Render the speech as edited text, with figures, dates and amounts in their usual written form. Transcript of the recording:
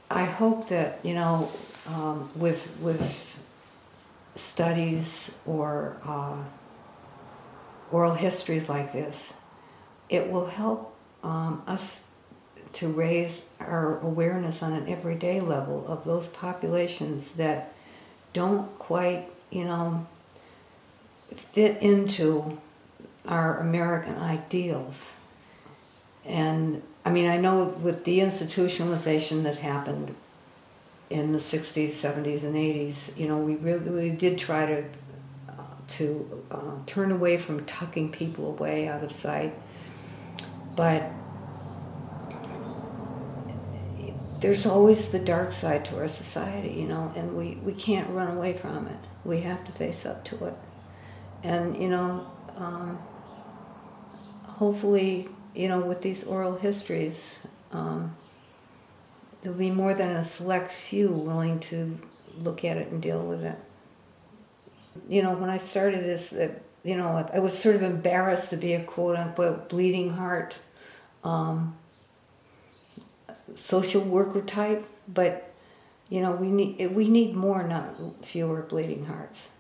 I hope that, with studies or oral histories like this, it will help us to raise our awareness on an everyday level of those populations that don't quite, fit into our American ideals. And I mean, I know with deinstitutionalization that happened in the 60s, 70s, and 80s, we really did try to turn away from tucking people away out of sight. But there's always the dark side to our society, and we can't run away from it. We have to face up to it. And, hopefully, with these oral histories, there'll be more than a select few willing to look at it and deal with it. When I started this, I was sort of embarrassed to be a quote-unquote bleeding heart social worker type, but we need more, not fewer bleeding hearts.